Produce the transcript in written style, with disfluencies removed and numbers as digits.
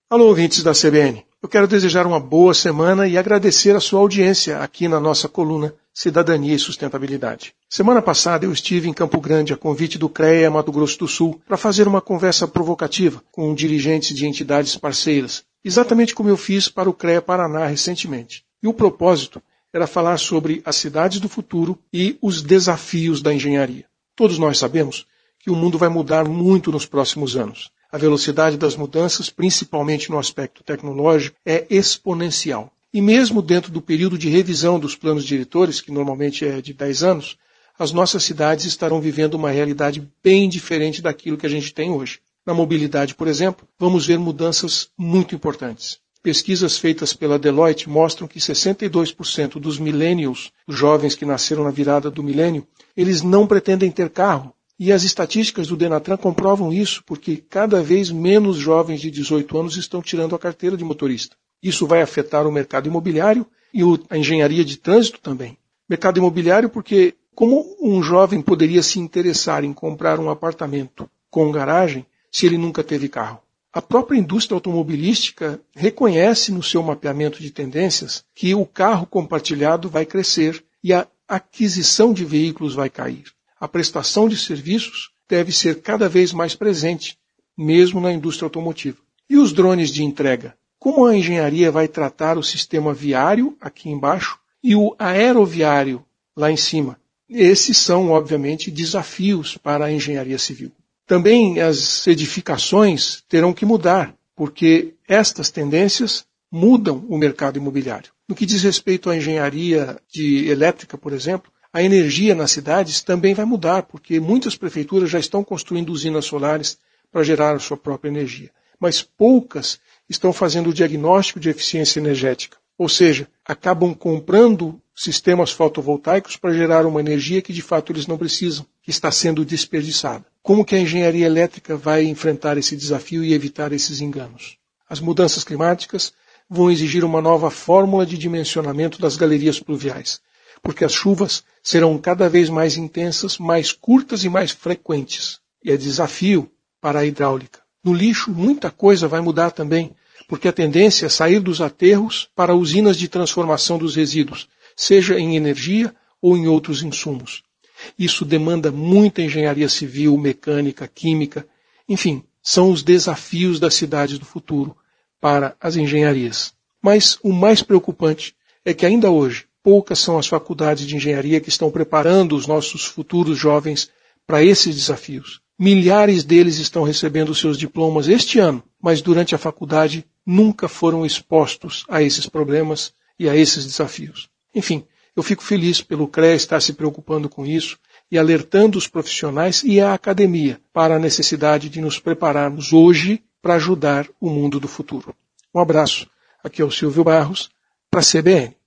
Alô, ouvintes da CBN. Eu quero desejar uma boa semana e agradecer a sua audiência aqui na nossa coluna Cidadania e Sustentabilidade. Semana passada eu estive em Campo Grande a convite do CREA Mato Grosso do Sul para fazer uma conversa provocativa com dirigentes de entidades parceiras, exatamente como eu fiz para o CREA Paraná recentemente. E o propósito era falar sobre as cidades do futuro e os desafios da engenharia. Todos nós sabemos que o mundo vai mudar muito nos próximos anos. A velocidade das mudanças, principalmente no aspecto tecnológico, é exponencial. E mesmo dentro do período de revisão dos planos diretores, que normalmente é de 10 anos, as nossas cidades estarão vivendo uma realidade bem diferente daquilo que a gente tem hoje. Na mobilidade, por exemplo, vamos ver mudanças muito importantes. Pesquisas feitas pela Deloitte mostram que 62% dos millennials, os jovens que nasceram na virada do milênio, eles não pretendem ter carro. E as estatísticas do Denatran comprovam isso, porque cada vez menos jovens de 18 anos estão tirando a carteira de motorista. Isso vai afetar o mercado imobiliário e a engenharia de trânsito também. Mercado imobiliário porque como um jovem poderia se interessar em comprar um apartamento com garagem se ele nunca teve carro? A própria indústria automobilística reconhece no seu mapeamento de tendências que o carro compartilhado vai crescer e a aquisição de veículos vai cair. A prestação de serviços deve ser cada vez mais presente, mesmo na indústria automotiva. E os drones de entrega? Como a engenharia vai tratar o sistema viário, aqui embaixo, e o aeroviário, lá em cima? Esses são, obviamente, desafios para a engenharia civil. Também as edificações terão que mudar, porque estas tendências mudam o mercado imobiliário. No que diz respeito à engenharia elétrica, por exemplo, a energia nas cidades também vai mudar, porque muitas prefeituras já estão construindo usinas solares para gerar a sua própria energia. Mas poucas estão fazendo o diagnóstico de eficiência energética. Ou seja, acabam comprando sistemas fotovoltaicos para gerar uma energia que de fato eles não precisam, que está sendo desperdiçada. Como que a engenharia elétrica vai enfrentar esse desafio e evitar esses enganos? As mudanças climáticas vão exigir uma nova fórmula de dimensionamento das galerias pluviais, porque as chuvas serão cada vez mais intensas, mais curtas e mais frequentes. E é desafio para a hidráulica. No lixo, muita coisa vai mudar também, porque a tendência é sair dos aterros para usinas de transformação dos resíduos, seja em energia ou em outros insumos. Isso demanda muita engenharia civil, mecânica, química, enfim, são os desafios das cidades do futuro para as engenharias. Mas o mais preocupante é que ainda hoje, poucas são as faculdades de engenharia que estão preparando os nossos futuros jovens para esses desafios. Milhares deles estão recebendo seus diplomas este ano, mas durante a faculdade nunca foram expostos a esses problemas e a esses desafios. Enfim, eu fico feliz pelo CREA estar se preocupando com isso e alertando os profissionais e a academia para a necessidade de nos prepararmos hoje para ajudar o mundo do futuro. Um abraço. Aqui é o Silvio Barros, para a CBN.